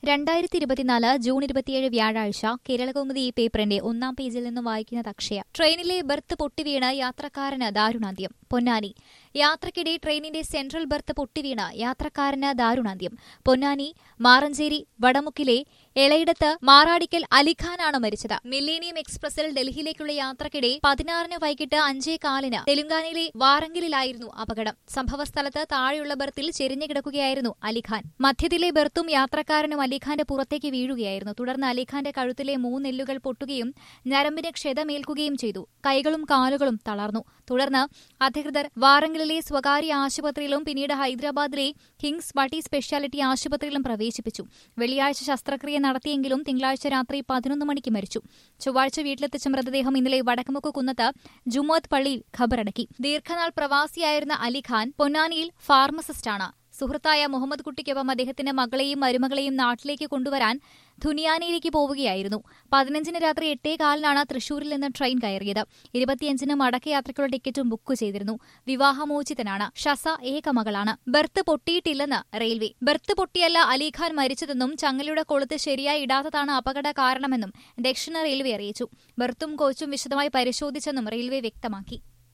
2024 June 27 വ്യാഴാഴ്ച കേരളകൗമുദി പേപ്പറിന്റെ ഒന്നാം പേജിൽ നിന്ന് വായിക്കുന്നത് അക്ഷയ. ട്രെയിനിലെ ബർത്ത് പൊട്ടിവീണ് യാത്രക്കാരന് ദാരുണാന്ത്യം. പൊന്നാനി. യാത്രക്കിടെ ട്രെയിനിന്റെ സെൻട്രൽ ബർത്ത് പൊട്ടിവീണ് യാത്രക്കാരന് ദാരുണാന്ത്യം. പൊന്നാനി മാറഞ്ചേരി വടമുക്കിലെ എളയിടത്ത് മാറാടിക്കൽ അലിഖാനാണ് മരിച്ചത്. മില്ലേനിയം എക്സ്പ്രസിൽ ഡൽഹിയിലേക്കുള്ള യാത്രക്കിടെ 16 വൈകിട്ട് 5:15 തെലുങ്കാനയിലെ വാറങ്കലിലായിരുന്നു അപകടം. സംഭവസ്ഥലത്ത് താഴെയുള്ള ബർത്തിൽ ചെരിഞ്ഞു കിടക്കുകയായിരുന്നു അലിഖാൻ. മധ്യത്തിലെ ബർത്തും യാത്രക്കാരനും അലിഖാന്റെ പുറത്തേക്ക് വീഴുകയായിരുന്നു. തുടർന്ന് അലിഖാന്റെ കഴുത്തിലെ 3 എല്ലുകൾ പൊട്ടുകയും ഞരമ്പിന് ക്ഷതമേൽക്കുകയും ചെയ്തു. കൈകളും കാലുകളും തളർന്നു. തുടർന്ന് അധികൃതർ വാറങ്കലിലെ സ്വകാര്യ ആശുപത്രിയിലും പിന്നീട് ഹൈദരാബാദിലെ കിങ്സ് മൾട്ടി സ്പെഷ്യാലിറ്റി ആശുപത്രിയിലും പ്രവേശിപ്പിച്ചു. വെള്ളിയാഴ്ച ശസ്ത്രക്രിയ നടത്തിയെങ്കിലും തിങ്കളാഴ്ച രാത്രി 11 മണിക്ക് മരിച്ചു. ചൊവ്വാഴ്ച വീട്ടിലെത്തിച്ച മൃതദേഹം ഇന്നലെ വടക്കുമുക്ക് കുന്നത്ത് ജുമുഅത്ത് പള്ളിയിൽ ഖബറടക്കി. ദീർഘനാൾ പ്രവാസിയായിരുന്ന അലിഖാൻ പൊന്നാനിയിൽ ഫാർമസിസ്റ്റാണ്. സുഹൃത്തായ മുഹമ്മദ് കുട്ടിക്കൊപ്പം അദ്ദേഹത്തിന്റെ മകളെയും മരുമകളെയും നാട്ടിലേക്ക് കൊണ്ടുവരാൻ ധുനിയാനയിലേക്ക് പോവുകയായിരുന്നു. 15 രാത്രി 8:15 തൃശൂരിൽ നിന്ന് ട്രെയിൻ കയറിയത്. 25 മടക്കയാത്രയ്ക്കുള്ള ടിക്കറ്റും ബുക്ക് ചെയ്തിരുന്നു. വിവാഹമോചിതനാണ്. ഷസ ഏകമകളാണ്. ബർത്ത് പൊട്ടിയിട്ടില്ലെന്ന് റെയിൽവേ. ബർത്ത് പൊട്ടിയല്ല അലിഖാൻ മരിച്ചതെന്നും ചങ്ങലയുടെ കൊളുത്ത് ശരിയായി ഇടാത്തതാണ് അപകട കാരണമെന്നും ദക്ഷിണ റെയിൽവേ അറിയിച്ചു. ബർത്തും കോച്ചും വിശദമായി പരിശോധിച്ചെന്നും റെയിൽവേ വ്യക്തമാക്കി.